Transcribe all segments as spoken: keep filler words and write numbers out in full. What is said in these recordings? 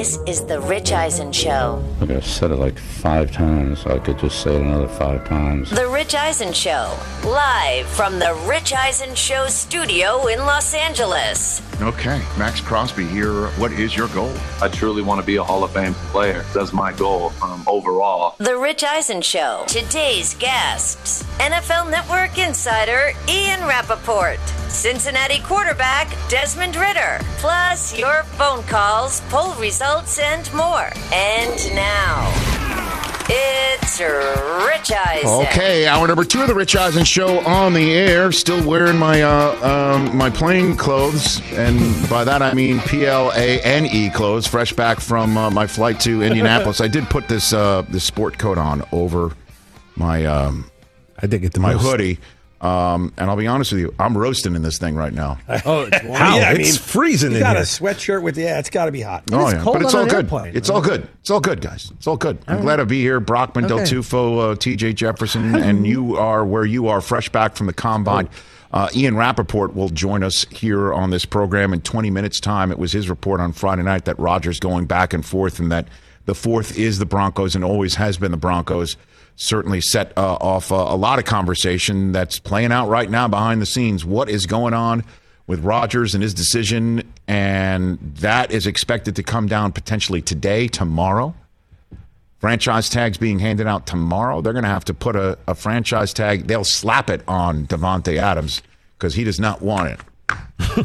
This is The Rich Eisen Show. I'm going to set it like five times so I could just say it another five times. The Rich Eisen Show, live from The Rich Eisen Show studio in Los Angeles. Okay, Max Crosby here. What is your goal? I truly want to be a Hall of Fame player. That's my goal um, overall. The Rich Eisen Show. Today's guests, N F L Network insider Ian Rappaport, Cincinnati quarterback Desmond Ridder, plus your phone calls, poll results, and more. And now, it's Rich Eisen. Okay, hour number two of the Rich Eisen Show on the air. Still wearing my uh, um, my plain clothes, and by that I mean P L A N E clothes. Fresh back from uh, my flight to Indianapolis. I did put this uh, this sport coat on over my um, I did get the my most. hoodie. Um, and I'll be honest with you, I'm roasting in this thing right now. Oh, it's How? Yeah, it's I mean, freezing you in got here. a sweatshirt with, yeah, it's got to be hot. Oh, it's yeah, cold but it's on all an good. airplane. It's all good. It's all good, guys. It's all good. I'm all glad right. to be here. Brockman, Okay. Del Tufo, uh, T J Jefferson, and you are where you are, fresh back from the combine. Uh, Ian Rappaport will join us here on this program in twenty minutes' time. It was his report on Friday night that Rodgers going back and forth, and that the fourth is the Broncos and always has been the Broncos. Certainly set uh, off uh, a lot of conversation that's playing out right now behind the scenes. What is going on with Rodgers and his decision? And that is expected to come down potentially today, tomorrow. Franchise tags being handed out tomorrow. They're going to have to put a, a franchise tag. They'll slap it on Davante Adams because he does not want it.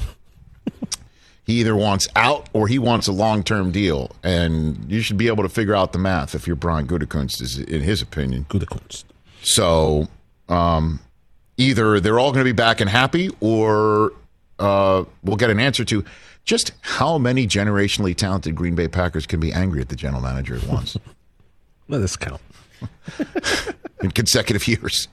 He either wants out or he wants a long-term deal. And you should be able to figure out the math if you're Brian Gutekunst, is in his opinion. Gutekunst. So um, either they're all going to be back and happy, or uh, we'll get an answer to just how many generationally talented Green Bay Packers can be angry at the general manager at once. Let this count. In consecutive years.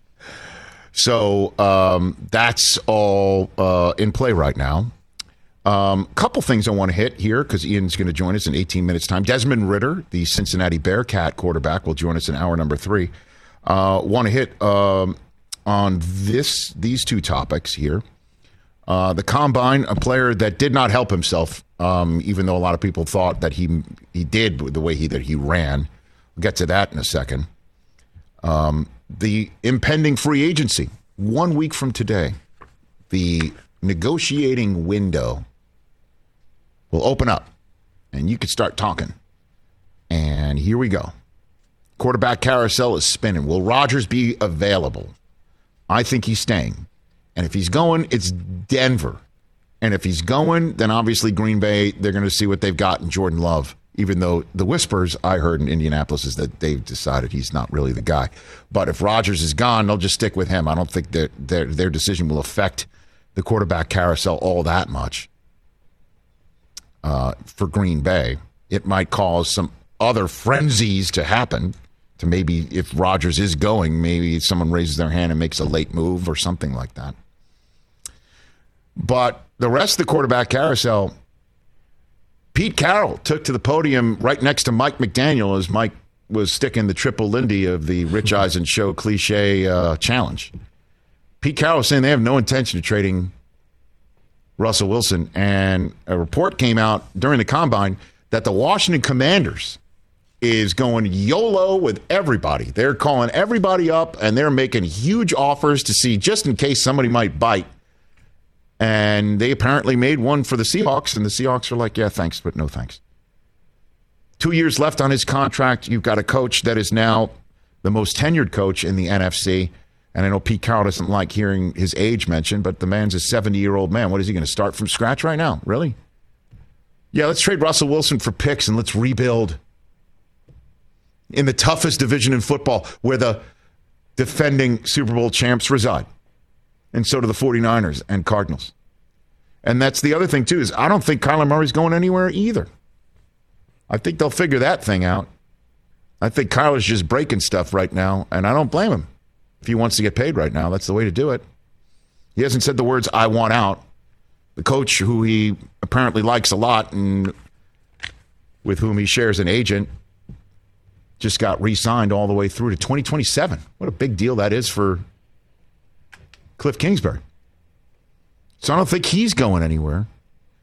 So um, that's all uh, in play right now. Um, couple things I want to hit here because Ian's going to join us in eighteen minutes' time. Desmond Ridder, the Cincinnati Bearcat quarterback, will join us in hour number three. Uh, want to hit um, on this these two topics here. Uh, the Combine, a player that did not help himself, um, even though a lot of people thought that he he did with the way he that he ran. We'll get to that in a second. Um, the impending free agency, one week from today, the negotiating window will open up, and you can start talking. And here we go. Quarterback carousel is spinning. Will Rodgers be available? I think he's staying. And if he's going, it's Denver. And if he's going, then obviously Green Bay, they're going to see what they've got in Jordan Love, even though the whispers I heard in Indianapolis is that they've decided he's not really the guy. But if Rodgers is gone, they'll just stick with him. I don't think that their, their decision will affect the quarterback carousel all that much. Uh, for Green Bay, it might cause some other frenzies to happen. To maybe if Rodgers is going, maybe someone raises their hand and makes a late move or something like that. But the rest of the quarterback carousel, Pete Carroll took to the podium right next to Mike McDaniel as Mike was sticking the triple Lindy of the Rich Eisen Show cliche uh, challenge. Pete Carroll was saying they have no intention of trading Russell Wilson, and a report came out during the Combine that the Washington Commanders is going YOLO with everybody. They're calling everybody up, and they're making huge offers to see just in case somebody might bite. And they apparently made one for the Seahawks, and the Seahawks are like, yeah, thanks, but no thanks. Two years left on his contract. You've got a coach that is now the most tenured coach in the N F C. And I know Pete Carroll doesn't like hearing his age mentioned, but the man's a seventy-year-old man. What is he going to start from scratch right now? Really? Yeah, let's trade Russell Wilson for picks and let's rebuild. In the toughest division in football, where the defending Super Bowl champs reside. And so do the 49ers and Cardinals. And that's the other thing, too, is I don't think Kyler Murray's going anywhere either. I think they'll figure that thing out. I think Kyler's just breaking stuff right now, and I don't blame him. If he wants to get paid right now, that's the way to do it. He hasn't said the words, I want out. The coach, who he apparently likes a lot and with whom he shares an agent, just got re-signed all the way through to twenty twenty-seven. What a big deal that is for Cliff Kingsbury. So I don't think he's going anywhere.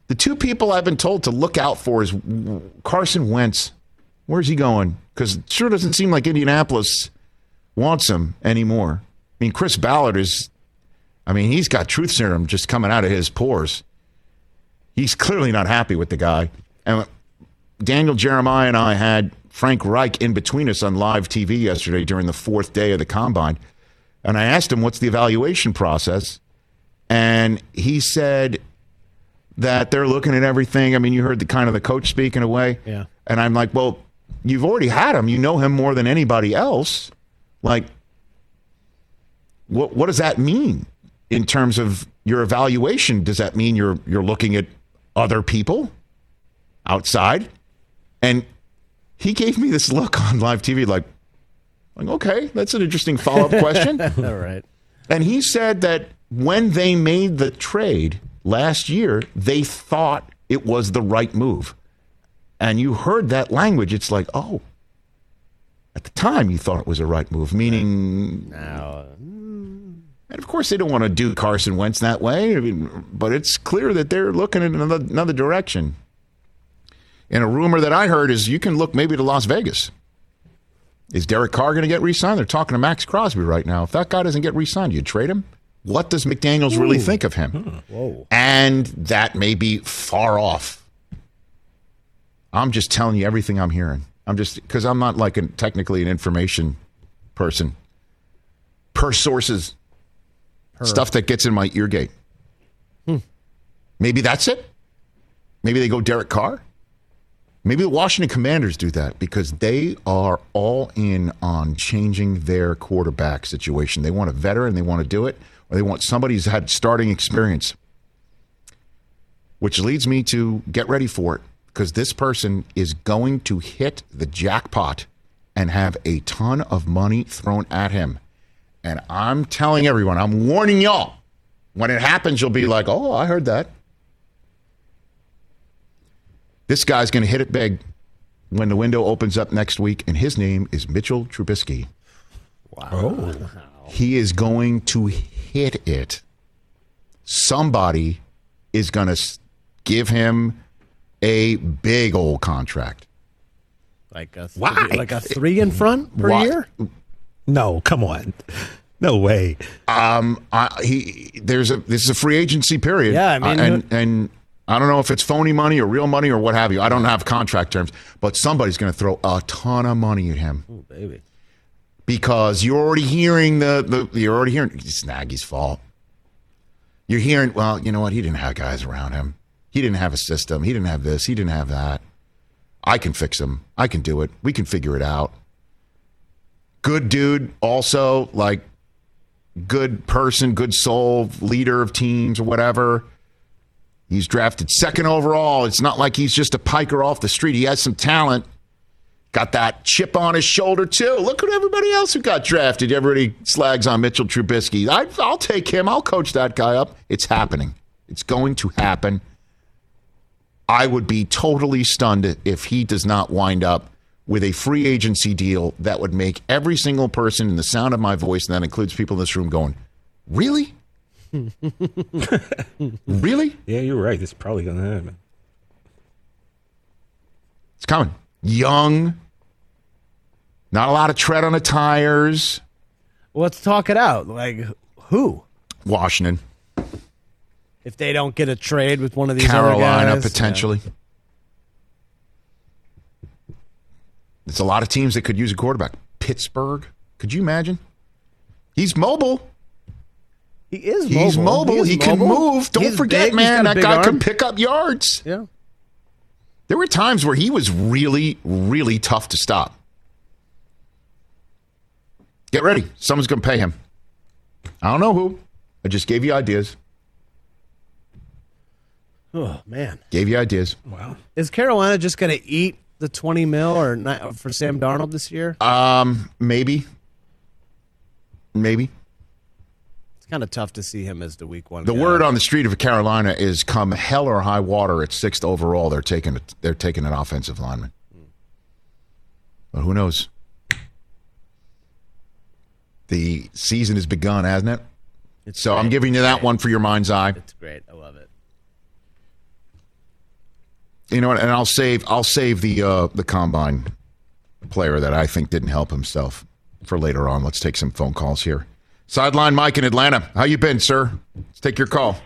The two people I've been told to look out for is Carson Wentz. Where's he going? Because it sure doesn't seem like Indianapolis wants him anymore. I mean, Chris Ballard is, I mean, he's got truth serum just coming out of his pores. He's clearly not happy with the guy. And Daniel Jeremiah and I had Frank Reich in between us on live T V yesterday during the fourth day of the Combine. And I asked him, what's the evaluation process? And he said that they're looking at everything. I mean, you heard the kind of the coach speak in a way. Yeah. And I'm like, well, you've already had him. You know him more than anybody else. Like, what what does that mean in terms of your evaluation? Does that mean you're you're looking at other people outside? And he gave me this look on live T V like, like okay, that's an interesting follow-up question. All right. And he said that when they made the trade last year, they thought it was the right move. And you heard that language. It's like, oh, at the time you thought it was a right move, meaning. Now, And of course, they don't want to do Carson Wentz that way. I mean, but it's clear that they're looking in another, another direction. And a rumor that I heard is you can look maybe to Las Vegas. Is Derek Carr going to get re-signed? They're talking to Max Crosby right now. If that guy doesn't get re-signed, you trade him? What does McDaniels Ooh. really think of him? Hmm. Whoa. And that may be far off. I'm just telling you everything I'm hearing. I'm just, because I'm not like a, technically an information person. Per sources. Per. Stuff that gets in my ear gate. Hmm. Maybe that's it. Maybe they go Derek Carr. Maybe the Washington Commanders do that because they are all in on changing their quarterback situation. They want a veteran, they want to do it, or they want somebody who's had starting experience. Which leads me to get ready for it because this person is going to hit the jackpot and have a ton of money thrown at him. And I'm telling everyone, I'm warning y'all, when it happens, you'll be like, oh, I heard that. This guy's going to hit it big when the window opens up next week, and his name is Mitchell Trubisky. Wow. Oh. He is going to hit it. Somebody is going to give him a big old contract. Like a th- Why? Like a three in front per Why? year? No, come on. No way. Um, I, he there's a this is a free agency period. Yeah, I mean, uh, and and I don't know if it's phony money or real money or what have you. I don't have contract terms, but somebody's going to throw a ton of money at him. Oh, baby. Because you're already hearing the, the you're already hearing it's Nagy's fault. You're hearing, well, you know what? He didn't have guys around him. He didn't have a system. He didn't have this. He didn't have that. I can fix him. I can do it. We can figure it out. Good dude, also, like, good person, good soul, leader of teams or whatever. He's drafted second overall. It's not like he's just a piker off the street. He has some talent. Got that chip on his shoulder, too. Look at everybody else who got drafted. Everybody slags on Mitchell Trubisky. I, I'll take him. I'll coach that guy up. It's happening. It's going to happen. I would be totally stunned if he does not wind up with a free agency deal that would make every single person in the sound of my voice, and that includes people in this room, going, really? Really? Yeah, you're right. This is probably going to happen. It's coming. Young. Not a lot of tread on the tires. Well, let's talk it out. Like, who? Washington. If they don't get a trade with one of these Carolina, other guys, potentially. Yeah. There's a lot of teams that could use a quarterback. Pittsburgh. Could you imagine? He's mobile. He is mobile. He's mobile. He, he can move. Don't he's forget, big. man, that guy arm. can pick up yards. Yeah. There were times where he was really, really tough to stop. Get ready. Someone's going to pay him. I don't know who. I just gave you ideas. Oh, man. Gave you ideas. Wow. Is Carolina just going to eat the twenty mil or not for Sam Darnold this year? Um, maybe. Maybe. It's kind of tough to see him as the week one The guy. word on the street of Carolina is come hell or high water at sixth overall, they're taking it. They're taking an offensive lineman. But who knows? The season has begun, hasn't it? It's so great. I'm giving you that one for your mind's eye. It's great. I love it. You know what? And I'll save I'll save the uh, the combine player that I think didn't help himself for later on. Let's take some phone calls here. Sideline Mike in Atlanta. How you been, sir? Let's take your call.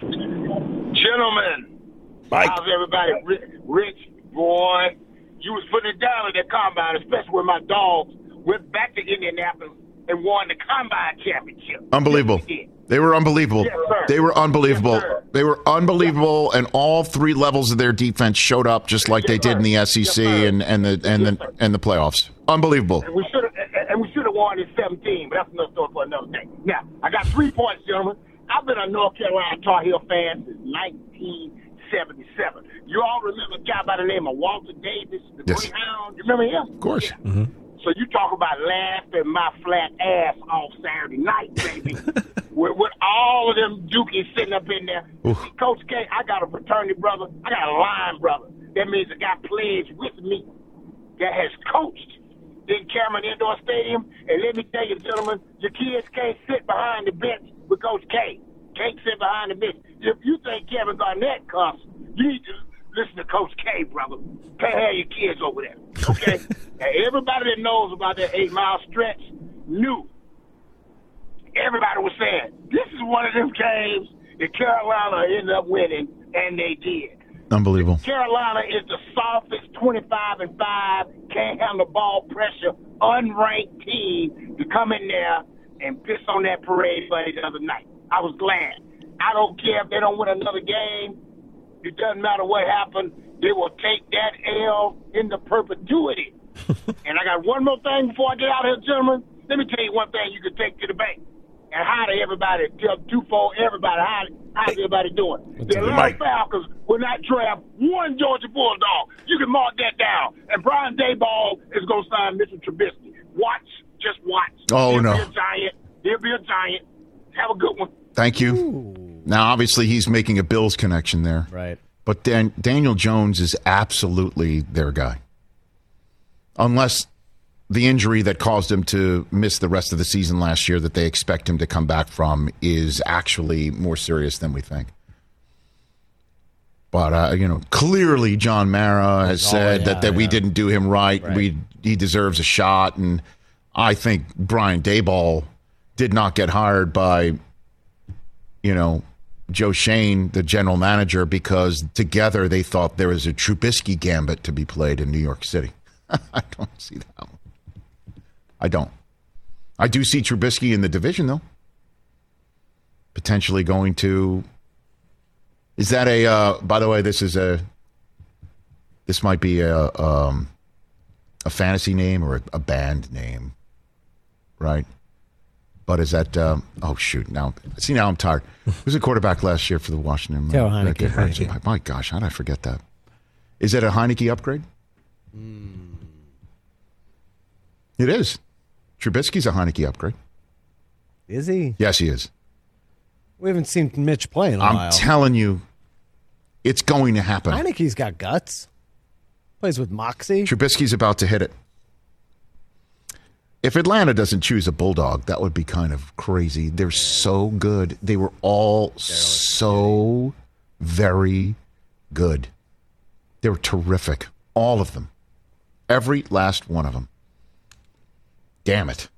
Gentlemen, Mike. how's everybody? Rich, Rich, boy, you was putting it down at that combine, especially when my dogs went back to Indianapolis and won the combine championship. Unbelievable. Yes, They were unbelievable. Yes, sir. They were unbelievable. Yes, sir. They were unbelievable, and all three levels of their defense showed up just like Yes, they did in the S E C Yes, and, and the and Yes, the sir. and the playoffs. Unbelievable. And we should have and we should have won in seventeen, but that's another story for another day. Now, I got three points, gentlemen. I've been a North Carolina Tar Heel fan since nineteen seventy-seven. You all remember a guy by the name of Walter Davis, the Yes. Greyhound? You remember him? Of course. Yeah. So you talk about laughing my flat ass off Saturday night, baby. with, with all of them dookies sitting up in there. Oof. See, Coach K, I got a fraternity brother. I got a line brother. That means a guy plays with me that has coached in Cameron Indoor Stadium. And let me tell you, gentlemen, your kids can't sit behind the bench with Coach K. Can't sit behind the bench. If you think Kevin Garnett cuffs, you need to listen to Coach K, brother. Can't have your kids over there, okay? And everybody that knows about that eight-mile stretch knew. Everybody was saying, this is one of them games that Carolina ended up winning, and they did. Unbelievable. Carolina is the softest twenty-five and five, can't handle ball pressure, unranked team to come in there and piss on that parade buddy the other night. I was glad. I don't care if they don't win another game. It doesn't matter what happened. They will take that L into perpetuity. And I got one more thing before I get out of here, gentlemen. Let me tell you one thing you can take to the bank. And hi to everybody. Tell two-fold everybody. How, how's everybody doing? The Atlanta Falcons will not draft one Georgia Bulldog. You can mark that down. And Brian Daboll is going to sign Mitchell Trubisky. Watch. Just watch. Oh, He'll no. be a giant. He'll be a giant. Have a good one. Thank you. Ooh. Now, obviously, he's making a Bills connection there. Right. But Dan- Daniel Jones is absolutely their guy. Unless the injury that caused him to miss the rest of the season last year that they expect him to come back from is actually more serious than we think. But, uh, you know, clearly John Mara has Oh, said yeah, that, that we yeah. didn't do him right. Right. We He deserves a shot. And I think Brian Daboll did not get hired by, you know, Joe Shane, the general manager, because together they thought there was a Trubisky gambit to be played in New York City. I don't see that one. I don't. I do see Trubisky in the division, though. Potentially going to... Is that a... Uh, by the way, this is a... This might be a, um, a fantasy name or a, a band name, right? But is that... Um, oh, shoot. Now, see, now I'm tired. Who's the quarterback last year for the Washington? Taylor uh, Heineke. Heineke. My, my gosh, how did I forget that? Is it a Heineke upgrade? Mm. It is. Trubisky's a Heineke upgrade. Is he? Yes, he is. We haven't seen Mitch play in a I'm while. telling you, it's going to happen. Heineke's got guts. Plays with moxie. Trubisky's about to hit it. If Atlanta doesn't choose a Bulldog, that would be kind of crazy. They're so good. They were all so very good. They were terrific. All of them. Every last one of them. Damn it.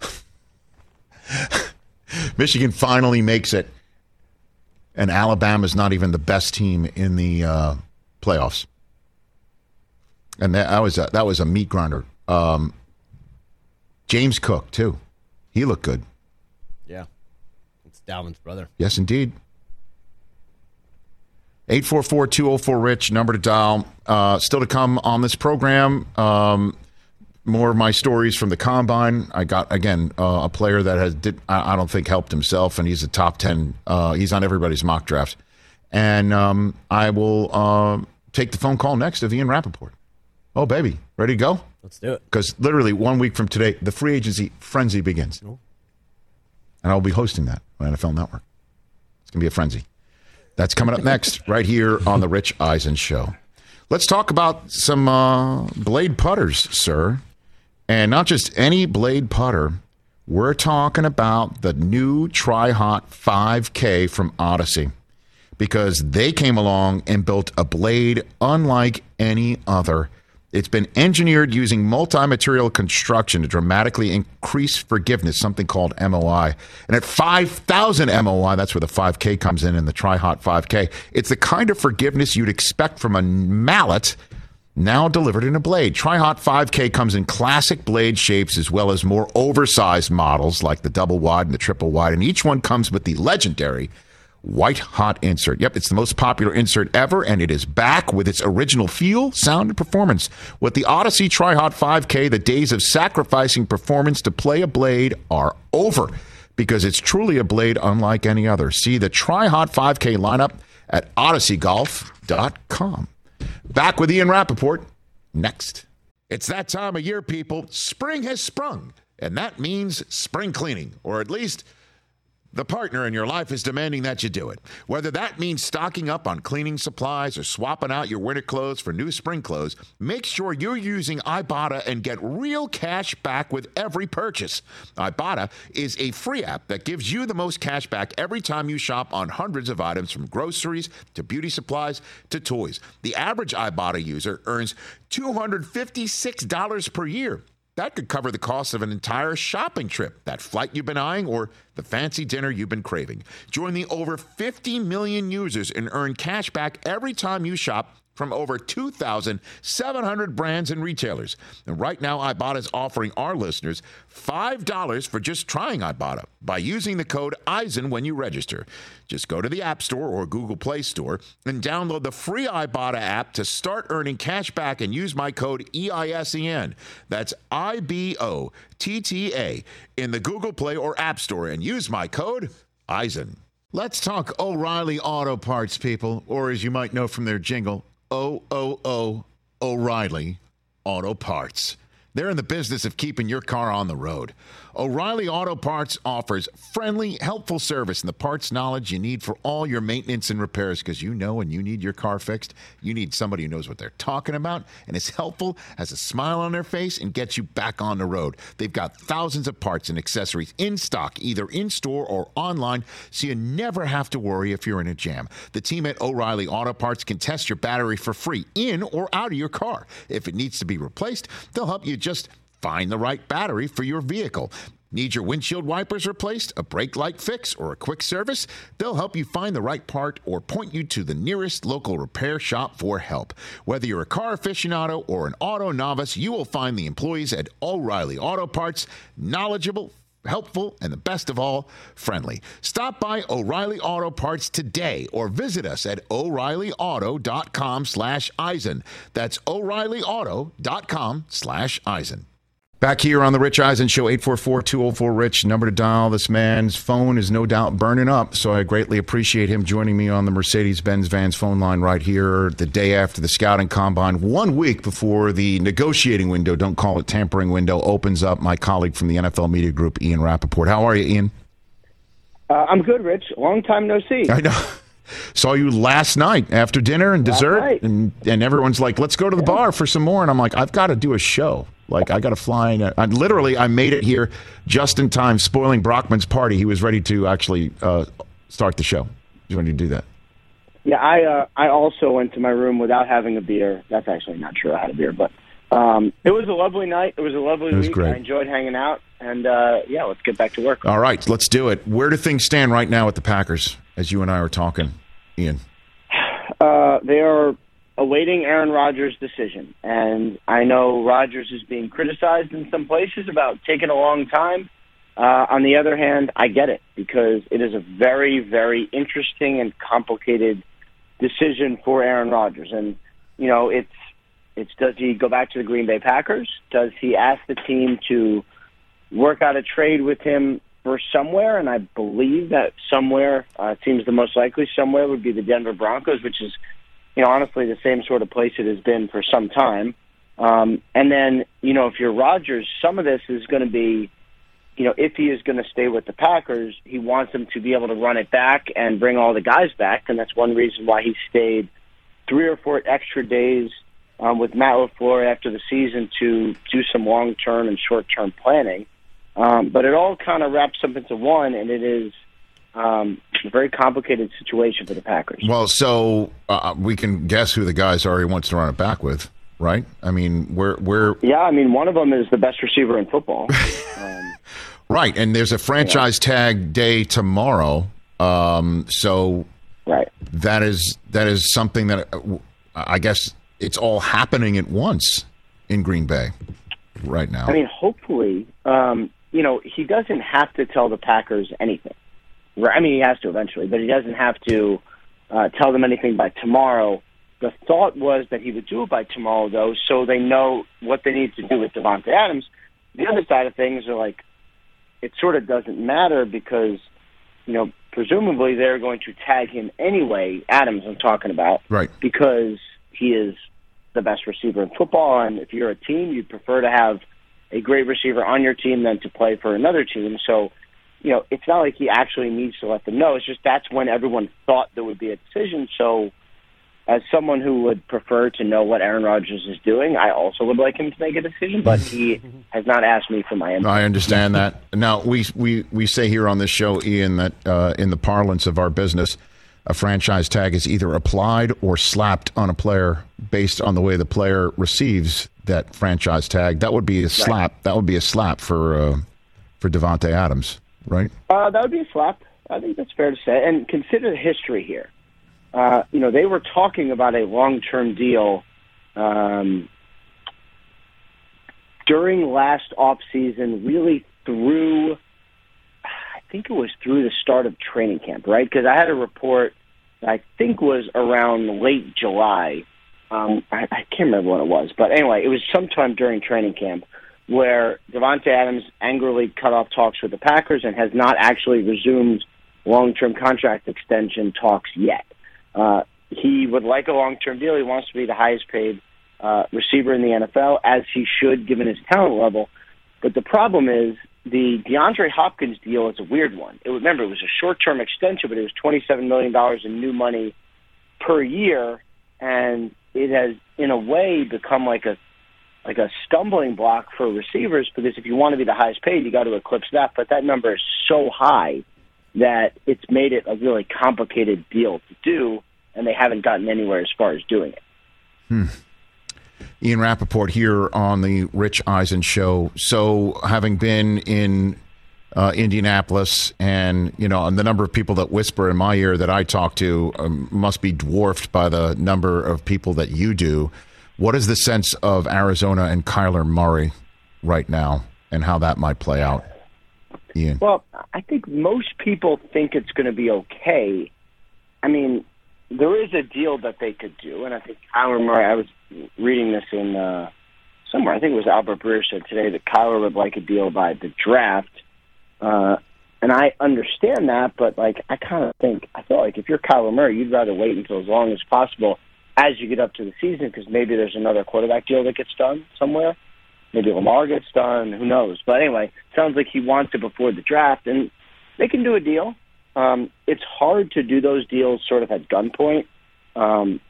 Michigan finally makes it. And Alabama's not even the best team in the uh, playoffs. And that, that was a, that was a meat grinder. Um, James Cook, too. He looked good. Yeah. It's Dalvin's brother. Yes, indeed. eight four four, two oh four, RICH, number to dial. Uh, still to come on this program. Um, more of my stories from the Combine. I got, again, uh, a player that has did I, I don't think helped himself, and he's a top ten. Uh, he's on everybody's mock draft. And um, I will uh, take the phone call next of Ian Rappaport. Oh, baby. Ready to go? Let's do it. Because literally one week from today, the free agency frenzy begins. Oh. And I'll be hosting that on N F L Network. It's going to be a frenzy. That's coming up next right here on The Rich Eisen Show. Let's talk about some uh, blade putters, sir. And not just any blade putter. We're talking about the new Tri-Hot five K from Odyssey. because they came along and built a blade unlike any other. It's been engineered using multi-material construction to dramatically increase forgiveness, something called M O I. And at five thousand M O I, that's where the five K comes in, in the Tri-Hot five K. It's the kind of forgiveness you'd expect from a mallet, now delivered in a blade. Tri-Hot five K comes in classic blade shapes as well as more oversized models like the double wide and the triple wide. And each one comes with the legendary White Hot insert. Yep, it's the most popular insert ever, and it is back with its original feel, sound, and performance. With the Odyssey Tri-Hot five K, the days of sacrificing performance to play a blade are over because it's truly a blade unlike any other. See the Tri-Hot five K lineup at odyssey golf dot com. Back with Ian Rappaport next. It's that time of year, people. Spring has sprung, and that means spring cleaning, or at least the partner in your life is demanding that you do it. Whether that means stocking up on cleaning supplies or swapping out your winter clothes for new spring clothes, make sure you're using Ibotta and get real cash back with every purchase. Ibotta is a free app that gives you the most cash back every time you shop on hundreds of items, from groceries to beauty supplies to toys. The average Ibotta user earns two hundred fifty-six dollars per year. That could cover the cost of an entire shopping trip, that flight you've been eyeing, or the fancy dinner you've been craving. Join the over fifty million users and earn cash back every time you shop from over two thousand seven hundred brands and retailers. And right now, Ibotta is offering our listeners five dollars for just trying Ibotta by using the code Eisen when you register. Just go to the App Store or Google Play Store and download the free Ibotta app to start earning cash back and use my code E I S E N. That's I B O T T A in the Google Play or App Store and use my code Eisen. Let's talk O'Reilly Auto Parts, people, or as you might know from their jingle, O O O O'Reilly Auto Parts. They're in the business of keeping your car on the road. O'Reilly Auto Parts offers friendly, helpful service and the parts knowledge you need for all your maintenance and repairs, because you know when you need your car fixed, you need somebody who knows what they're talking about and is helpful, has a smile on their face, and gets you back on the road. They've got thousands of parts and accessories in stock, either in-store or online, so you never have to worry if you're in a jam. The team at O'Reilly Auto Parts can test your battery for free in or out of your car. If it needs to be replaced, they'll help you just find the right battery for your vehicle. Need your windshield wipers replaced, a brake light fix, or a quick service? They'll help you find the right part or point you to the nearest local repair shop for help. Whether you're a car aficionado or an auto novice, you will find the employees at O'Reilly Auto Parts knowledgeable, helpful, and the best of all, friendly. Stop by O'Reilly Auto Parts today or visit us at O'Reilly Auto dot com slash Eisen. That's O'Reilly Auto dot com slash Eisen. Back here on the Rich Eisen Show, eight four four, two oh four, RICH, number to dial. This man's phone is no doubt burning up, so I greatly appreciate him joining me on the Mercedes-Benz Vans phone line right here the day after the scouting combine, one week before the negotiating window, don't call it tampering window, opens up. My colleague from the N F L Media Group, Ian Rappaport. How are you, Ian? Uh, I'm good, Rich. Long time no see. I know. Saw you last night after dinner and dessert, and, and everyone's like, let's go to the yeah. bar for some more. And I'm like, I've got to do a show. Like, I got to fly in. I literally, I made it here just in time, spoiling Brockman's party. He was ready to actually uh, start the show. He's ready to do that. Yeah, I uh, I also went to my room without having a beer. That's actually not true. I had a beer, but um, it was a lovely night. It was a lovely it was week. Great. I enjoyed hanging out. And, uh, yeah, let's get back to work. All right, let's do it. Where do things stand right now with the Packers, as you and I were talking, Ian? Uh, they are awaiting Aaron Rodgers' decision. And I know Rodgers is being criticized in some places about taking a long time. Uh, on the other hand, I get it, because it is a very, very interesting and complicated decision for Aaron Rodgers. And, you know, it's, it's does he go back to the Green Bay Packers? Does he ask the team to work out a trade with him for somewhere? And I believe that somewhere, uh, seems the most likely somewhere would be the Denver Broncos, which is, you know, honestly, the same sort of place it has been for some time. Um, and then, you know, if you're Rodgers, some of this is going to be, you know, if he is going to stay with the Packers, he wants them to be able to run it back and bring all the guys back. And that's one reason why he stayed three or four extra days um, with Matt LaFleur after the season to do some long-term and short-term planning. Um, but it all kind of wraps up into one, and it is Um, a very complicated situation for the Packers. Well, so uh, we can guess who the guys are he wants to run it back with, right? I mean, we're we're yeah. I mean, one of them is the best receiver in football. Um, right, and there's a franchise yeah. tag day tomorrow. Um, so right, that is that is something that uh, I guess it's all happening at once in Green Bay right now. I mean, hopefully, um, you know, he doesn't have to tell the Packers anything. I mean, he has to eventually, but he doesn't have to uh, tell them anything by tomorrow. The thought was that he would do it by tomorrow, though, so they know what they need to do with Davante Adams. The other side of things are like, it sort of doesn't matter because, you know, presumably they're going to tag him anyway, Adams I'm talking about, right? Because he is the best receiver in football, and if you're a team, you'd prefer to have a great receiver on your team than to play for another team. So, you know, it's not like he actually needs to let them know. It's just that's when everyone thought there would be a decision. So as someone who would prefer to know what Aaron Rodgers is doing, I also would like him to make a decision, but he has not asked me for my input. I understand that. Now, we we, we say here on this show, Ian, that uh, in the parlance of our business, a franchise tag is either applied or slapped on a player based on the way the player receives that franchise tag. That would be a slap. Right. That would be a slap for uh, for Davante Adams. Right? Uh, that would be a slap. I think that's fair to say. And consider the history here. Uh, you know, they were talking about a long-term deal um, during last offseason, really through, I think it was through the start of training camp, right? Because I had a report that I think was around late July. Um, I, I can't remember when it was. But anyway, it was sometime during training camp where Davante Adams angrily cut off talks with the Packers and has not actually resumed long-term contract extension talks yet. Uh, he would like a long-term deal. He wants to be the highest-paid uh, receiver in the N F L, as he should, given his talent level. But the problem is the DeAndre Hopkins deal is a weird one. It, remember, it was a short-term extension, but it was twenty-seven million dollars in new money per year, and it has, in a way, become like a like a stumbling block for receivers, because if you want to be the highest paid, you got to eclipse that. But that number is so high that it's made it a really complicated deal to do, and they haven't gotten anywhere as far as doing it. Hmm. Ian Rappaport here on the Rich Eisen Show. So having been in uh, Indianapolis, and, you know, and the number of people that whisper in my ear that I talk to um, must be dwarfed by the number of people that you do. What is the sense of Arizona and Kyler Murray right now, and how that might play out, Ian? Well, I think most people think it's going to be okay. I mean, there is a deal that they could do, and I think Kyler Murray, I was reading this in uh, somewhere, I think it was Albert Breer said today that Kyler would like a deal by the draft. Uh, and I understand that, but, like, I kind of think, I feel like if you're Kyler Murray, you'd rather wait until as long as possible as you get up to the season, because maybe there's another quarterback deal that gets done somewhere. Maybe Lamar gets done. Who knows? But anyway, sounds like he wants it before the draft, and they can do a deal. Um, it's hard to do those deals sort of at gunpoint, um,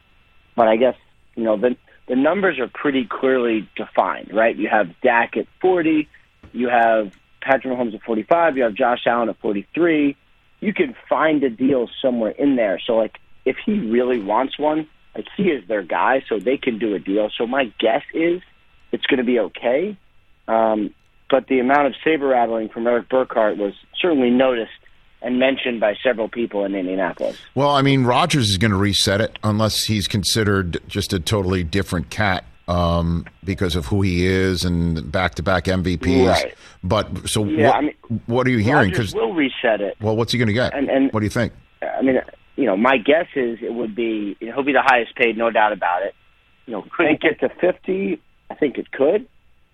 but I guess, you know, the, the numbers are pretty clearly defined, right? You have Dak at forty, you have Patrick Mahomes at forty-five, you have Josh Allen at forty-three. You can find a deal somewhere in there. So, like, if he really wants one, like, he is their guy, so they can do a deal. So my guess is it's going to be okay. Um, but the amount of saber-rattling from Eric Burkhart was certainly noticed and mentioned by several people in Indianapolis. Well, I mean, Rodgers is going to reset it unless he's considered just a totally different cat um, because of who he is and back-to-back M V Ps. Right. But so yeah, what, I mean, what are you hearing? Rodgers will reset it. Well, what's he going to get? And, and, what do you think? I mean, you know, my guess is it would be, you know, he'll be the highest paid, no doubt about it. You know, could it get to fifty? I think it could.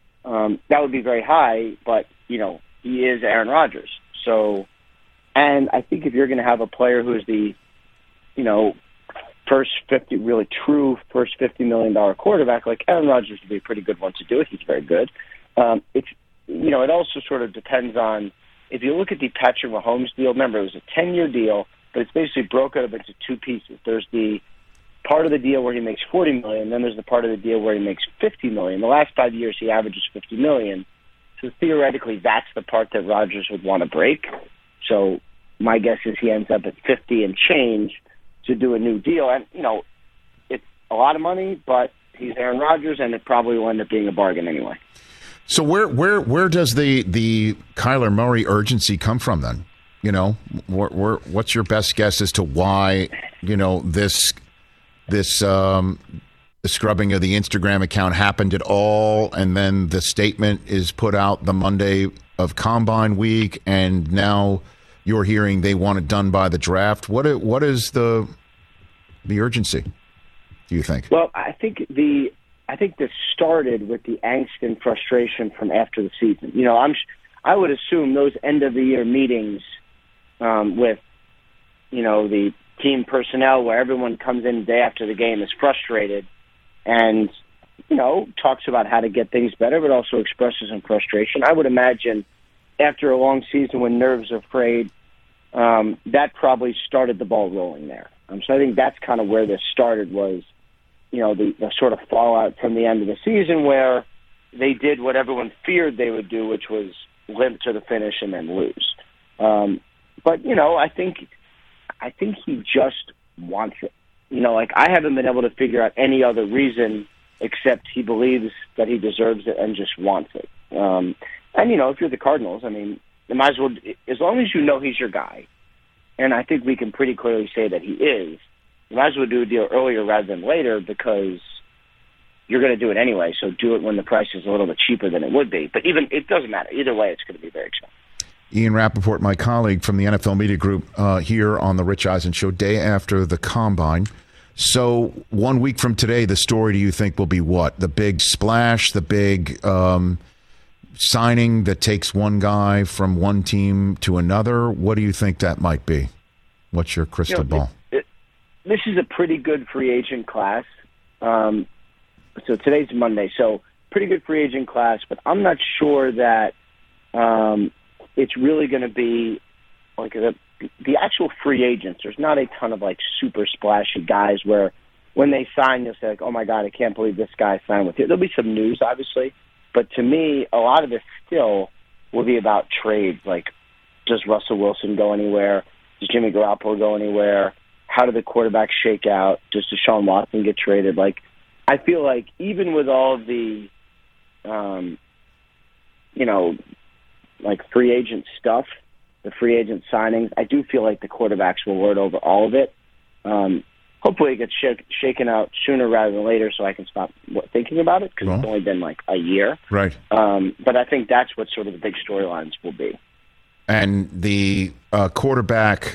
Um, that would be very high, but, you know, he is Aaron Rodgers. So, and I think if you're going to have a player who is the, you know, first fifty, really true first fifty million dollars quarterback, like Aaron Rodgers would be a pretty good one to do it. He's very good. Um, it's, you know, it also sort of depends on, if you look at the Patrick Mahomes deal, remember, it was a ten-year deal, but it's basically broken up into two pieces. There's the part of the deal where he makes forty million dollars, then there's the part of the deal where he makes fifty million dollars. The last five years, he averages fifty million dollars. So theoretically, that's the part that Rodgers would want to break. So my guess is he ends up at fifty and change to do a new deal. And, you know, it's a lot of money, but he's Aaron Rodgers, and it probably will end up being a bargain anyway. So where where where does the the Kyler Murray urgency come from then? You know, where, where, what's your best guess as to why, you know, this this um, the scrubbing of the Instagram account happened at all, and then the statement is put out the Monday of Combine Week, and now you're hearing they want it done by the draft. What i- what is the the urgency, do you think? Well, I think the I think this started with the angst and frustration from after the season. You know, I'm I would assume those end of the year meetings um, with you know the team personnel, where everyone comes in the day after the game is frustrated and you know talks about how to get things better, but also expresses some frustration. I would imagine after a long season when nerves are frayed, um, that probably started the ball rolling there. Um, so I think that's kind of where this started was. You know, the, the sort of fallout from the end of the season where they did what everyone feared they would do, which was limp to the finish and then lose. Um, but, you know, I think I think he just wants it. You know, like I haven't been able to figure out any other reason except he believes that he deserves it and just wants it. Um, and, you know, if you're the Cardinals, I mean, you might as well, as long as you know he's your guy, and I think we can pretty clearly say that he is, you might as well do a deal earlier rather than later because you're going to do it anyway. So do it when the price is a little bit cheaper than it would be. But even it doesn't matter. Either way, it's going to be very expensive. Ian Rappaport, my colleague from the N F L Media Group, uh, here on the Rich Eisen Show, day after the Combine. So one week from today, the story, do you think, will be what? The big splash, the big um, signing that takes one guy from one team to another? What do you think that might be? What's your crystal You know, ball? It, it, this is a pretty good free agent class. Um, so today's Monday, so pretty good free agent class, but I'm not sure that um, it's really going to be like the, the actual free agents. There's not a ton of like super splashy guys where when they sign, you'll say like, oh my God, I can't believe this guy signed with you. There'll be some news, obviously, but to me, a lot of this still will be about trades. Like, does Russell Wilson go anywhere? Does Jimmy Garoppolo go anywhere? How do the quarterbacks shake out? Does Deshaun Watson get traded? Like, I feel like even with all of the, um, you know, like free agent stuff, the free agent signings, I do feel like the quarterbacks will lord over all of it. Um, hopefully it gets sh- shaken out sooner rather than later so I can stop thinking about it because Well, it's only been like a year. Right. Um, but I think that's what sort of the big storylines will be. And the uh, quarterback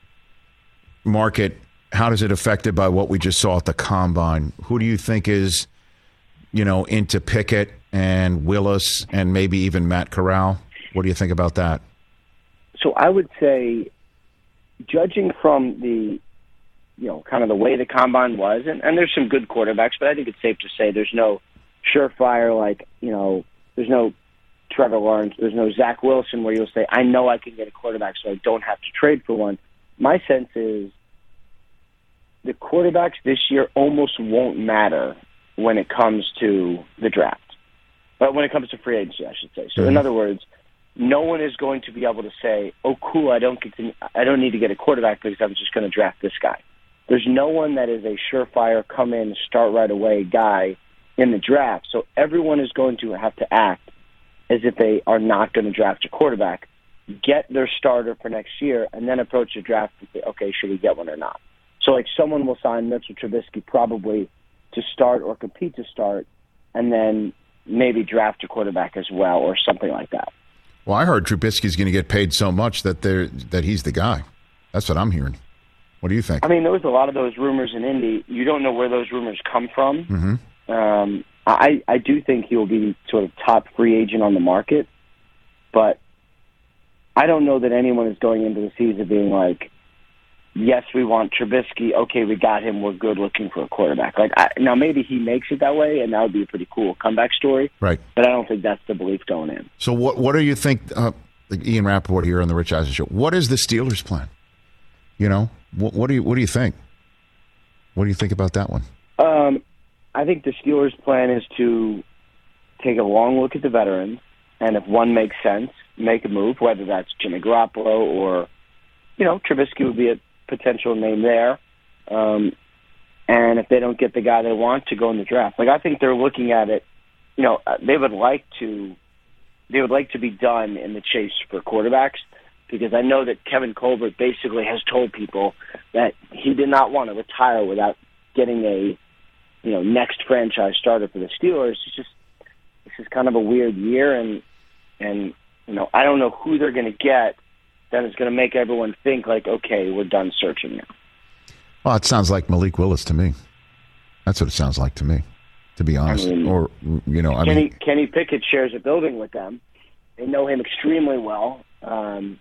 market, how does it affected by what we just saw at the Combine? Who do you think is, you know, into Pickett and Willis and maybe even Matt Corral? What do you think about that? So I would say, judging from the, you know, kind of the way the Combine was, and, and there's some good quarterbacks, but I think it's safe to say there's no surefire, like, you know, there's no Trevor Lawrence, there's no Zach Wilson where you'll say, I know I can get a quarterback so I don't have to trade for one. My sense is the quarterbacks this year almost won't matter when it comes to the draft. But when it comes to free agency, I should say. So mm-hmm. in other words, no one is going to be able to say, oh, cool, I don't get to, I don't need to get a quarterback because I'm just going to draft this guy. There's no one that is a surefire, come in, start right away guy in the draft. So everyone is going to have to act as if they are not going to draft a quarterback, get their starter for next year, and then approach the draft and say, okay, should we get one or not? So, like, someone will sign Mitchell Trubisky probably to start or compete to start, and then maybe draft a quarterback as well or something like that. Well, I heard Trubisky's going to get paid so much that they're, that he's the guy. That's what I'm hearing. What do you think? I mean, there was a lot of those rumors in Indy. You don't know where those rumors come from. Mm-hmm. Um, I, I do think he will be sort of top free agent on the market, but I don't know that anyone is going into the season being like, yes, we want Trubisky. Okay, we got him. We're good looking for a quarterback. Like I, now, maybe he makes it that way, and that would be a pretty cool comeback story. Right. But I don't think that's the belief going in. So what what do you think, uh, Ian Rappaport here on the Rich Eisen Show, what is the Steelers' plan? You know, what, what do you what do you think? What do you think about that one? Um, I think the Steelers' plan is to take a long look at the veterans, and if one makes sense, make a move, whether that's Jimmy Garoppolo or you know, Trubisky would be a potential name there. Um, and if they don't get the guy they want, to go in the draft. Like, I think they're looking at it, you know, they would like to, they would like to be done in the chase for quarterbacks, because I know that Kevin Colbert basically has told people that he did not want to retire without getting a, you know, next franchise starter for the Steelers. It's just, this is kind of a weird year, and, and, you know, I don't know who they're going to get that is going to make everyone think like, okay, we're done searching now. Well, it sounds like Malik Willis to me. That's what it sounds like to me, to be honest. I mean, or, you know, I Kenny, mean. Kenny Pickett shares a building with them. They know him extremely well. Um,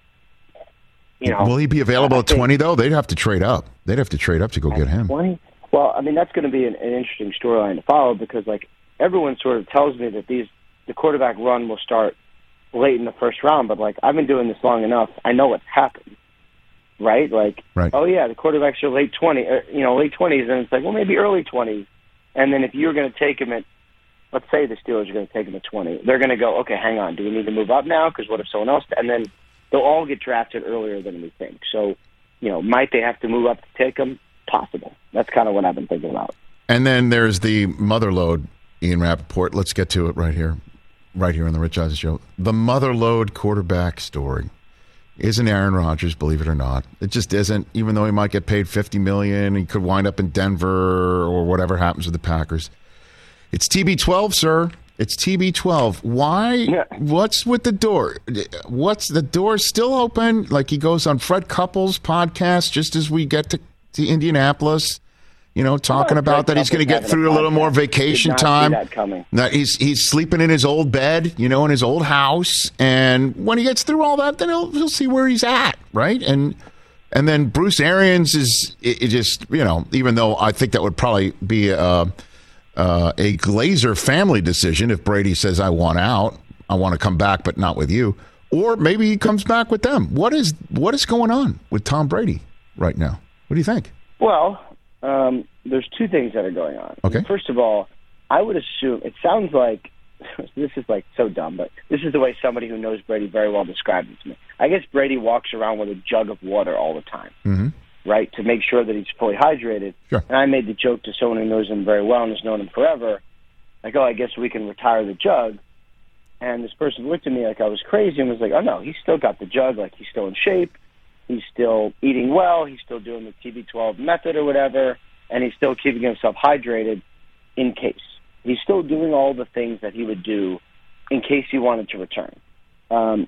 you know, will he be available at twenty, though? They'd have to trade up. They'd have to trade up to go get him. twenty? Well, I mean, that's going to be an, an interesting storyline to follow, because, like, everyone sort of tells me that these the quarterback run will start late in the first round, but, like, I've been doing this long enough. I know what's happened. Right? Like, right. oh, yeah, the quarterbacks are late twenty, or, you know, late twenties, and it's like, well, maybe early twenties. And then if you're going to take him at, let's say the Steelers are going to take him at twenty, they're going to go, okay, hang on, do we need to move up now? Because what if someone else, and then they'll all get drafted earlier than we think. So, you know, might they have to move up to take him? Possible. That's kind of what I've been thinking about. And then there's the mother load, Ian Rappaport. Let's get to it right here, right here on the Rich Eisen Show. The mother load quarterback story isn't Aaron Rodgers, believe it or not. It just isn't, even though he might get paid fifty million dollars, he could wind up in Denver or whatever happens with the Packers. It's T B twelve, sir. It's T B twelve. Why? Yeah. What's with the door? What's the door still open? Like, he goes on Fred Couples' podcast just as we get to, to Indianapolis, you know, talking oh, about Fred that he's going to get through a, a little more vacation Did not time. See that coming. Now, he's he's sleeping in his old bed, you know, in his old house, and when he gets through all that, then he'll he'll see where he's at, right? And and then Bruce Arians is it, it just, you know, even though I think that would probably be a, uh, a Glazer family decision if Brady says, I want out, I want to come back, but not with you, or maybe he comes back with them. What is what is going on with Tom Brady right now? What do you think? Well, um, there's two things that are going on. Okay. First of all, I would assume, it sounds like, this is like so dumb, but this is the way somebody who knows Brady very well described it to me. I guess Brady walks around with a jug of water all the time, mm-hmm. right, to make sure that he's fully hydrated. Sure. And I made the joke to someone who knows him very well and has known him forever, like, oh, I guess we can retire the jug. And this person looked at me like I was crazy and was like, oh, no, he's still got the jug, like he's still in shape. He's still eating well. He's still doing the T B twelve method or whatever, and he's still keeping himself hydrated in case. He's still doing all the things that he would do in case he wanted to return. Um,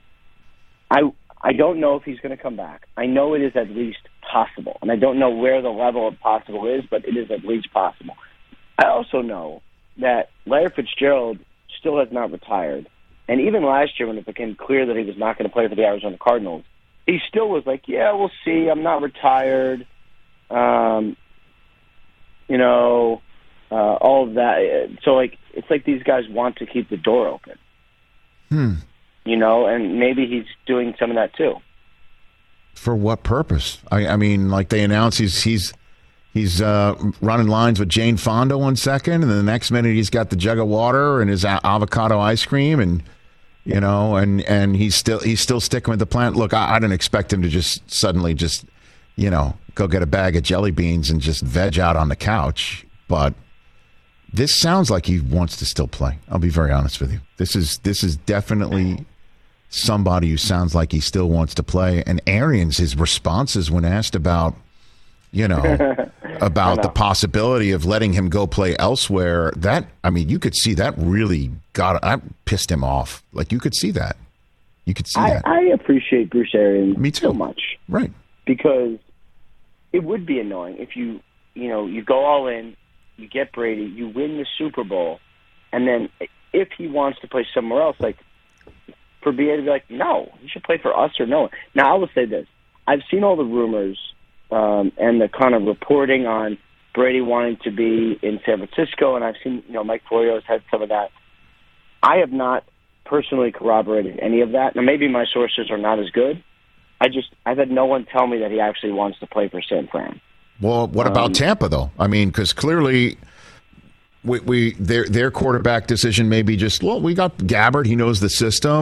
I I don't know if he's going to come back. I know it is at least possible, and I don't know where the level of possible is, but it is at least possible. I also know that Larry Fitzgerald still has not retired, and even last year when it became clear that he was not going to play for the Arizona Cardinals, he still was like, yeah, we'll see. I'm not retired. Um, you know, uh, all of that. So, like, it's like these guys want to keep the door open. Hmm. You know, and maybe he's doing some of that too. For what purpose? I, I mean, like, they announce he's he's he's uh, running lines with Jane Fonda one second, and then the next minute he's got the jug of water and his a- avocado ice cream, and you know, and, and he's still he's still sticking with the plan. Look, I, I didn't expect him to just suddenly just, you know, go get a bag of jelly beans and just veg out on the couch. But this sounds like he wants to still play. I'll be very honest with you. This is this is definitely somebody who sounds like he still wants to play. And Arians, his responses when asked about, you know, about know. the possibility of letting him go play elsewhere, that, I mean, you could see that really got, I pissed him off. Like, you could see that. You could see I, that. I appreciate Bruce Arians Me too. so much. Right. Because it would be annoying if you, you know, you go all in, you get Brady, you win the Super Bowl, and then if he wants to play somewhere else, like, for B A to be like, no, he should play for us or no. Now, I will say this. I've seen all the rumors um, and the kind of reporting on Brady wanting to be in San Francisco, and I've seen, you know, Mike Florio has had some of that. I have not personally corroborated any of that. Now, maybe my sources are not as good. I just, I've had no one tell me that he actually wants to play for San Fran. Well, what about um, Tampa, though? I mean, because clearly we, we their their quarterback decision may be just, well, we got Gabbert. He knows the system.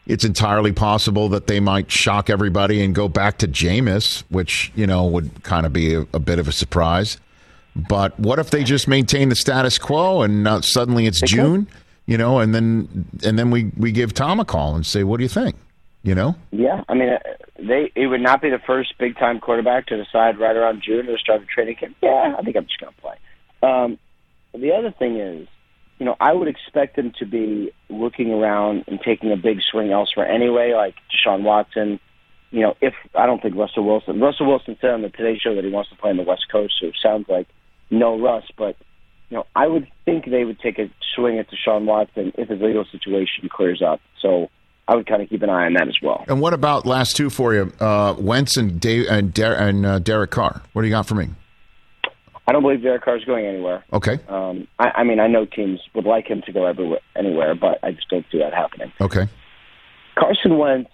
It's entirely possible that they might shock everybody and go back to Jameis, which, you know, would kind of be a, a bit of a surprise. But what if they just maintain the status quo and uh, suddenly it's June, you know, and then and then we, we give Tom a call and say, what do you think? You know? Yeah, I mean, they it would not be the first big-time quarterback to decide right around June to start a training camp. Yeah, I think I'm just going to play. Um, the other thing is, you know, I would expect them to be looking around and taking a big swing elsewhere anyway, like Deshaun Watson. You know, if I don't think Russell Wilson. Russell Wilson said on the Today Show that he wants to play on the West Coast, so it sounds like no Russ. But, you know, I would think they would take a swing at Deshaun Watson if his legal situation clears up. So I would kind of keep an eye on that as well. And what about last two for you? Uh, Wentz and, Dave, and, Der- and uh, Derek Carr. What do you got for me? I don't believe Derek Carr is going anywhere. Okay. Um, I, I mean, I know teams would like him to go everywhere, anywhere, but I just don't see that happening. Okay. Carson Wentz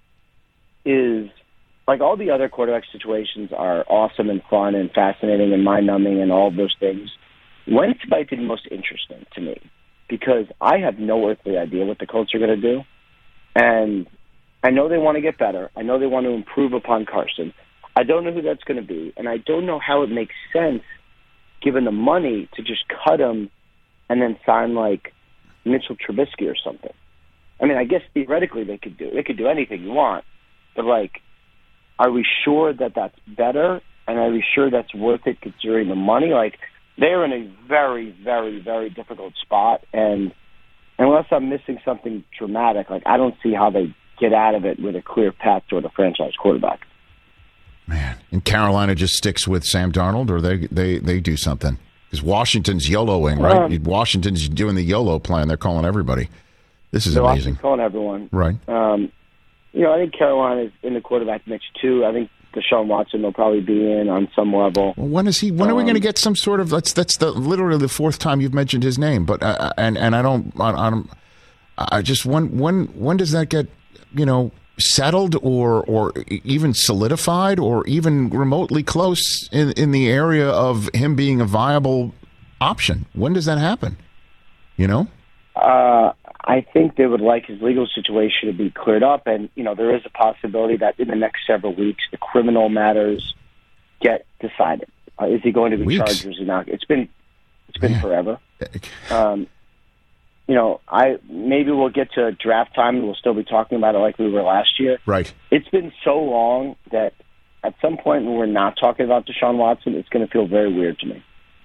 is, like all the other quarterback situations are awesome and fun and fascinating and mind-numbing and all of those things. Wentz might be the most interesting to me because I have no earthly idea what the Colts are going to do. And I know they want to get better. I know they want to improve upon Carson. I don't know who that's going to be, and I don't know how it makes sense, given the money, to just cut him and then sign like Mitchell Trubisky or something. I mean, I guess theoretically they could do they could do anything you want, but like, are we sure that that's better? And are we sure that's worth it considering the money? Like, they're in a very, very, very difficult spot, and unless I'm missing something dramatic, like I don't see how they get out of it with a clear path toward a franchise quarterback. Man, and Carolina just sticks with Sam Darnold, or they they, they do something? Because Washington's YOLOing, right? Um, Washington's doing the YOLO plan. They're calling everybody. This is so amazing. I'm calling everyone. Right. Um, you know, I think Carolina's in the quarterback mix too. I think Deshaun Watson will probably be in on some level. Well, when is he? When are we Um, going to get some sort of? That's that's the literally the fourth time you've mentioned his name. But uh, and and I don't I, I don't I just when when when does that get you know settled or or even solidified or even remotely close in in the area of him being a viable option? When does that happen? You know. Uh, I think they would like his legal situation to be cleared up, and you know there is a possibility that in the next several weeks the criminal matters get decided. Uh, is he going to be Weeks? charged or is he not? It's been it's been Man. forever. Um, you know, I maybe we'll get to draft time and we'll still be talking about it like we were last year. Right. It's been so long that at some point when we're not talking about Deshaun Watson, it's going to feel very weird to me.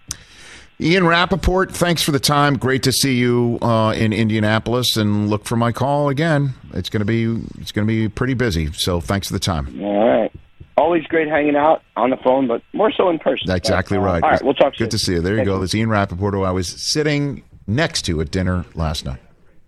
Ian Rappaport, thanks for the time. Great to see you uh, in Indianapolis, and look for my call again. It's going to be it's going to be pretty busy, so thanks for the time. All right. Always great hanging out on the phone, but more so in person. That's exactly But, uh, right. All right, we'll talk soon. Good to see you. There you Thank go. you. That's Ian Rappaport, who I was sitting next to at dinner last night.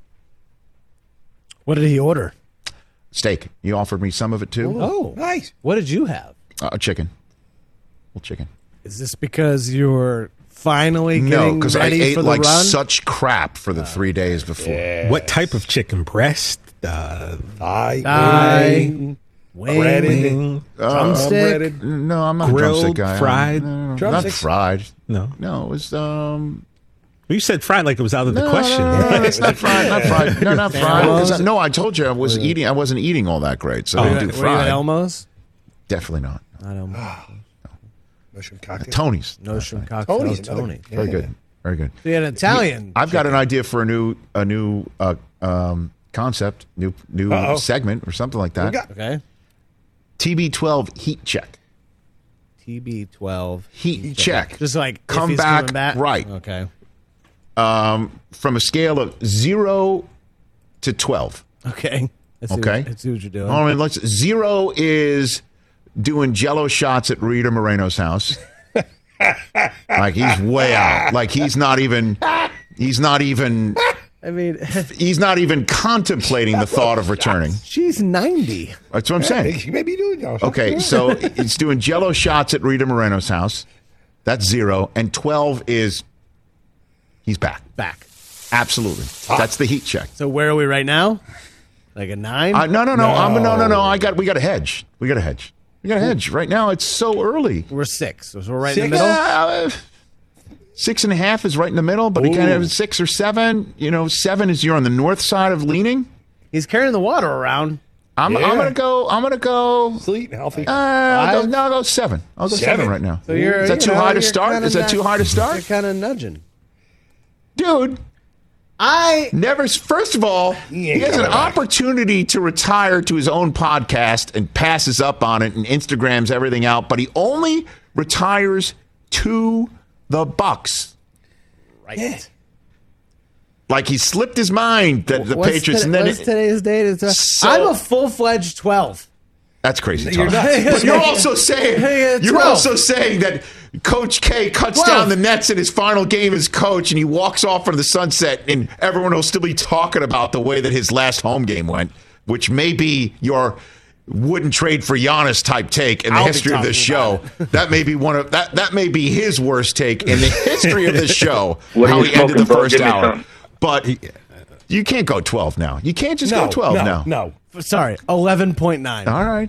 What did he order? Steak. He offered me some of it too. Oh, nice. What did you have? Uh, chicken. Well, chicken. Is this because you were finally No, getting because I ready ate for the like run? such crap for the three days before. What type of chicken? Breast? Uh, thigh? Thigh, wing, Breaded? drumstick. breaded? No, I'm not Grilled, a drumstick guy. fried? No, no, no, not Drumsticks? fried. No. No, it was um. You said fried like it was out of the No, question. no, no, it's not fried. Not fried. No, not fried. 'Cause I- Elmo's? no, I told you I was eating. I wasn't eating all that great, so Oh. I Were didn't do you at fried. Elmo's? Definitely not. Not Elmo's. No shrimp cocktail. Tony's. No shrimp cocktail. Tony's, Tony. another- yeah. Very good. Very good. So you had an Italian. I've got an idea for a new a new uh, um, concept, new new Uh-oh. segment or something like that. We got- Okay. T B twelve heat check. T B twelve. Heat check. Just like if Come he's back, coming back. right. Okay. Um, from a scale of zero to twelve. Okay. I see Okay. What, I see what you're doing. I mean, let's zero is doing Jello shots at Rita Moreno's house. Like he's way out. Like he's not even. He's not even. I mean, He's not even contemplating the thought of returning. she's ninety. That's what I'm saying. You may be doing y'all. Okay, so it's doing Jello shots at Rita Moreno's house. That's zero, and twelve is he's back. Back. Absolutely, that's the heat check. So where are we right now? Like a nine? Uh, no, no, no, I'm, no, no, no. I got. We got a hedge. We got a hedge. We got a hedge. Right now, it's so early. We're six. So we're right Six? in the middle. Uh, six and a half is right in the middle, but we Ooh. can have six or seven. You know, seven is you're on the north side of leaning. He's carrying the water around. I'm, Yeah. I'm gonna go. I'm gonna go. Sleet and healthy. Uh, I'll go, no, I'll go seven. I'll go seven, Seven? right now. So you're, Is that you too know, high to you're start? kinda Is that nudge- too high to start? You're kind of nudging. Dude, I never. First of all, he, ain't has an coming back. opportunity to retire to his own podcast and passes up on it and Instagrams everything out, but he only retires to the Bucks. right. Yeah. Like he slipped his mind that the What's Patriots. today- and then what's it- today's date? It's- So- I'm a full fledged twelve. That's crazy You're talk. not- But you're also saying Hey, uh, you're twelve. also saying that Coach K cuts twelve. down the Nets in his final game as coach, and he walks off into the sunset, and everyone will still be talking about the way that his last home game went, which may be your wouldn't trade for Giannis type take in the I'll be history of this show. talking That may be one of that. That may be his worst take in the history of this show. What are how you he ended the smoking, bro? first Give me hour, some. but you can't go twelve now. You can't just No, go twelve no, now. no. Sorry, eleven point nine. All right.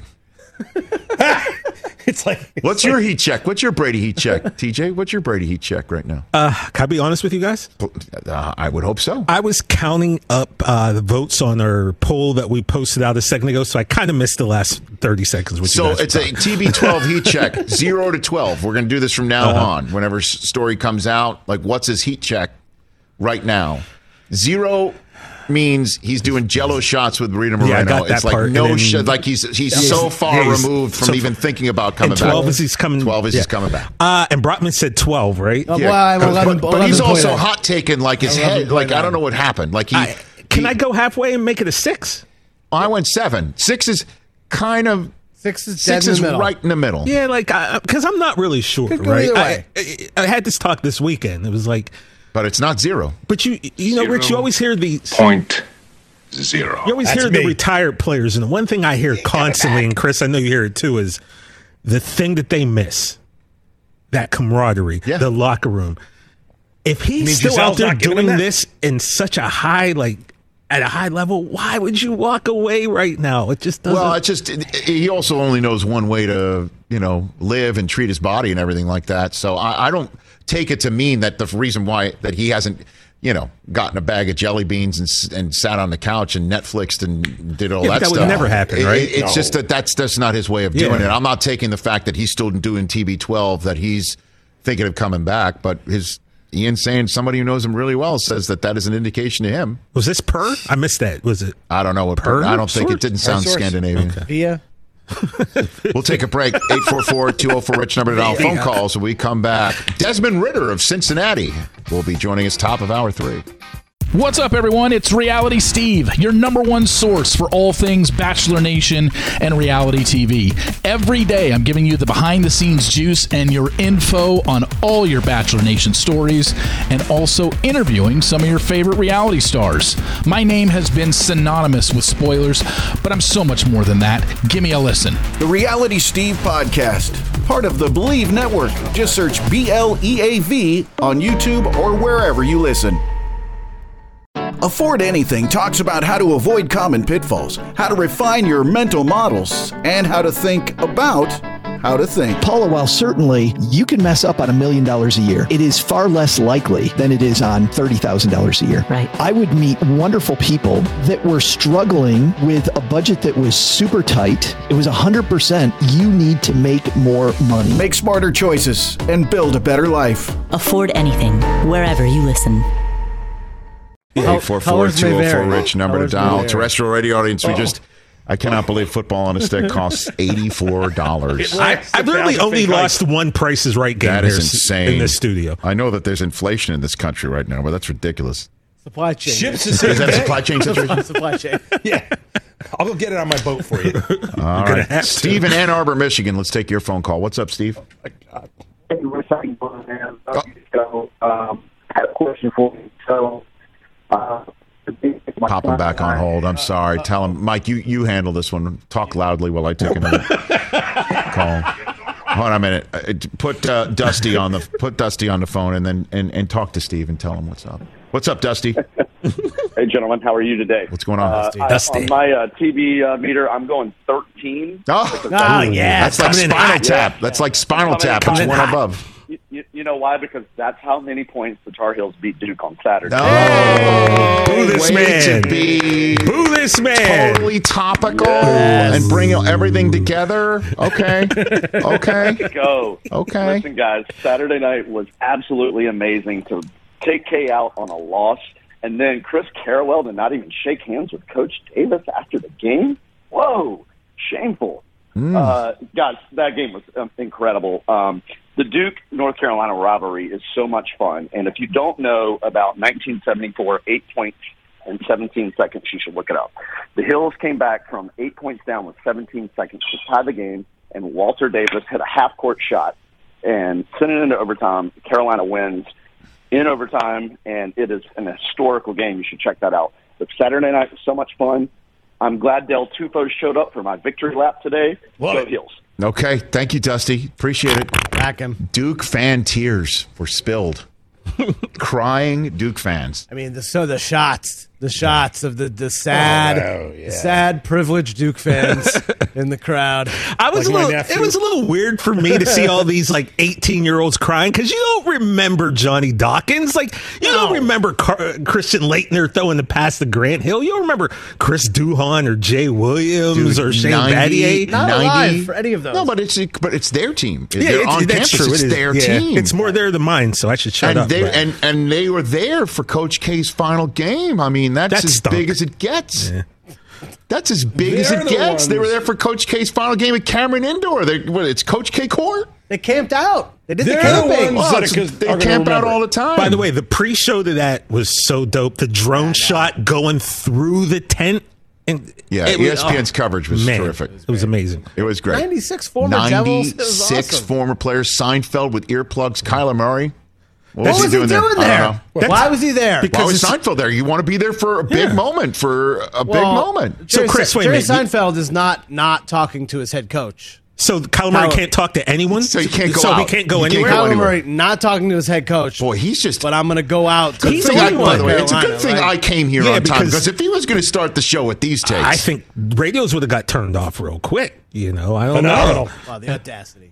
It's like it's What's like, your heat check? What's your Brady heat check, T J? What's your Brady heat check right now? Uh, can I be honest with you guys? Uh, I would hope so. I was counting up uh, the votes on our poll that we posted out a second ago, so I kind of missed the last thirty seconds. With So you guys it's a T B twelve heat check, zero to twelve. We're going to do this from now Uh-huh. on. Whenever s- story comes out, like what's his heat check right now? Zero means he's doing Jello shots with Rita Moreno. Yeah, I got that it's like part, no and then- shit. Like he's he's Yeah, so he's- far yeah, he's- removed from so- even thinking about coming and twelve back. is he's coming. Twelve is yeah. he's coming back. Uh, and Brockman said twelve, right? Oh, Yeah, well, I'm 'cause- eleven, but, but he's also eleven point nine. hot taking like his head. Like I don't know what happened. Like he. I, can he- I go halfway and make it a six? I went seven. Six is kind of. Six is dead Six in is the middle. right in the middle. Yeah, like because I'm not really sure, Could go right? either I, way. I, I had this talk this weekend. It was like, But it's not zero. but you, you know, Rich, you always hear the Point zero. You always That's hear me. the retired players, and the one thing I hear constantly, and Chris, I know you hear it too, is the thing that they miss, that camaraderie, Yeah. the locker room. If he's mean, still out Giselle's there not giving doing him that? this in such a high, like at a high level, why would you walk away right now? It just doesn't. Well, it's just he also only knows one way to you know live and treat his body and everything like that. So I, I don't take it to mean that the reason why that he hasn't you know gotten a bag of jelly beans and s- and sat on the couch and Netflixed and did all Yeah, but that that would stuff. never happen, It- right? it- it's No. just that that's that's not his way of doing Yeah. it. I'm not taking the fact that he's still doing T B twelve that he's thinking of coming back, but his. Ian saying somebody who knows him really well says that that is an indication to him. was this per? I missed that. Was it? I don't know what. Per I don't think source? it didn't sound source? Scandinavian. Via. We'll take a break. eight four four, two oh four, Rich number to dial. Phone calls when we come back. Desmond Ritter of Cincinnati will be joining us top of hour three. What's up, everyone? It's Reality Steve, your number one source for all things Bachelor Nation and reality T V. Every day, I'm giving you the behind-the-scenes juice and your info on all your Bachelor Nation stories, and also interviewing some of your favorite reality stars. My name has been synonymous with spoilers, but I'm so much more than that. Give me a listen. The Reality Steve Podcast, part of the Believe Network. Just search B L E A V on YouTube or wherever you listen. Afford Anything talks about how to avoid common pitfalls, how to refine your mental models, and how to think about how to think. Paula, while certainly you can mess up on a million dollars a year, it is far less likely than it is on thirty thousand dollars a year. Right. I would meet wonderful people that were struggling with a budget that was super tight. It was one hundred percent you need to make more money. Make smarter choices and build a better life. Afford Anything, wherever you listen. eight four four, Colors two may oh four, vary. Rich number to Colors may dial. vary. Terrestrial radio audience, we just, I cannot believe football on a stick costs eighty-four dollars. I, I literally only lost one Price is Right game That here is s- insane. in this studio. I know that there's inflation in this country right now, but that's ridiculous. Supply chain. Ships Is that a supply chain situation? Supply chain. Yeah. I'll go get it on my boat for you. All gonna right. have to. Steve in Ann Arbor, Michigan. Let's take your phone call. What's up, Steve? Hey, Rich, how you doing, man? Love you. So, um, I had a question for you. So, uh, my Pop him son back and on I- hold. I'm sorry. Tell him, Mike, you, you handle this one. Talk loudly while I take another call. Hold on a minute. Uh, Put uh, Dusty on the put Dusty on the phone, and then and, and talk to Steve and tell him what's up. What's up, Dusty? Hey, gentlemen, how are you today? What's going on, Uh, Dusty? I- Dusty. on my uh, T V uh, meter, I'm going thirteen. Oh, Oh, yeah. that's like Coming in Spinal hot. Tap. That's like Spinal Coming in Tap. It's hot. one above. You, you, You know why? Because that's how many points the Tar Heels beat Duke on Saturday. Oh, Boo this way man. to be Boo this man. totally topical Yes. and bring everything together. Okay. Okay. Go. Okay. Listen, guys, Saturday night was absolutely amazing to take K out on a loss. And then Chris Carrawell to not even shake hands with Coach Davis after the game. Whoa, shameful. Mm. Uh, guys, that game was um, incredible. Um, the Duke-North Carolina rivalry is so much fun. And if you don't know about nineteen seventy-four, eight points in seventeen seconds, you should look it up. The Hills came back from eight points down with seventeen seconds to tie the game, and Walter Davis hit a half-court shot and sent it into overtime. Carolina wins in overtime, and it is an historical game. You should check that out. But Saturday night was so much fun. I'm glad Del Tufo showed up for my victory lap today. Go Heels. Okay. Thank you, Dusty. Appreciate it. Back him. Duke fan tears were spilled. Crying Duke fans. I mean, the, so the shots, the shots of the the sad, Oh, yeah. sad, privileged Duke fans in the crowd. I was Like a my little, nephew. it was a little weird for me to see all these like eighteen year olds crying because you don't remember Johnny Dawkins. Like, you No. don't remember Car- Christian Leitner throwing the pass to Grant Hill. You don't remember Chris Duhon or Jay Williams Dude, or Shane ninety Battier. Not ninety alive for any of those. No, but it's but it's their team. Yeah, They're it's, on that's campus. true. It's It is. their Yeah. team. It's more there than mine, so I should shut and up. they but- and and they were there for Coach K's final game. I mean, that's That as stunk. big as it gets. Yeah. That's as big as They're it the gets. They were ones- there for Coach K's final game at Cameron Indoor. They, what, it's Coach K Court. They camped out. They did They're the the camping. ones Oh, that it's- are- they are gonna camp out remember. all the time. By the way, the pre-show to that was so dope. The drone shot going through the tent. And yeah, it E was- S P N's oh, coverage was man, terrific. It was amazing. It was great. ninety-six former Devils. It was ninety-six awesome. former players. Seinfeld with earplugs. Kyler Murray. What, What was he doing there? I don't know. Why was he there? Because Why was it's- Seinfeld there? You want to be there for a big Yeah. moment, for a big Well, moment. Jerry, So, Chris, wait a Jerry minute. You- Seinfeld is not not talking to his head coach. So Kyler Murray How- can't talk to anyone. So he can't go So he out. can't go He can't anywhere. go Kyler anywhere. Murray not talking to his head coach. Boy, he's just. But I'm going to go out. To He's Good the thing I- only by one. the way, it's a good thing Carolina, I came here Yeah, on time because- because if he was going to start the show with these takes, I think radios would have got turned off real quick. You know, I don't Phenomenal. know. Wow, the audacity.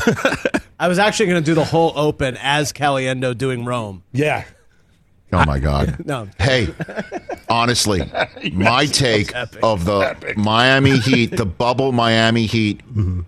I was actually going to do the whole open as Caliendo doing Rome. Yeah. oh my God. No. Hey, honestly, my take of the Miami Heat, the bubble Miami Heat,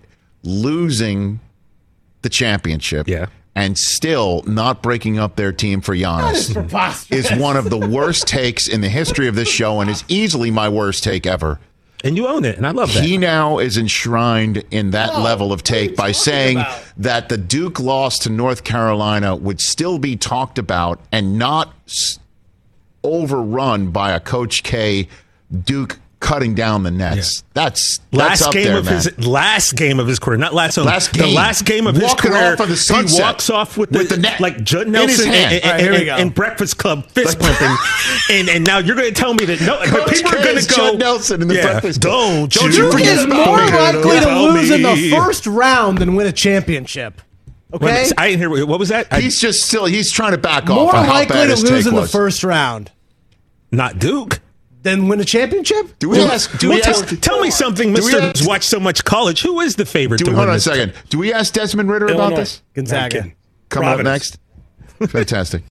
losing the championship, Yeah. and still not breaking up their team for Giannis Preposterous. is one of the worst takes in the history of this show, and is easily my worst take ever. And you own it, and I love that. He now is enshrined in that level of take by saying about? that the Duke loss to North Carolina would still be talked about and not s- overrun by a Coach K Duke cutting down the nets. That's that's last up game there, of man. his last game of his career, not last one. Last the game. last game of Walking his career. off of the he sunset walks off with the, with the net like Judd in his Nelson hand. and, All right, and, here we and- go. and Breakfast Club fist pumping, and and now you're going to tell me that no, but Coach people are K going is to go. Judd Nelson in the yeah, Breakfast Club. Don't, Don't you you Duke forget is about more me. likely to Tell lose in the me. first round than win a championship. Wait a Okay? minute, I didn't hear what what was that. I- He's just still he's trying to back off More on how likely bad to his lose take in the was. first round not Duke. than win a championship? Do we ask? Do Well, we tell, ask? tell me something, do we Mister ask- who's watched so much college. Who is the favorite Do to we, win hold on a this? second. Do we ask Desmond Ritter about Illinois. this? Gonzaga. kidding. Coming up Providence. next. Fantastic.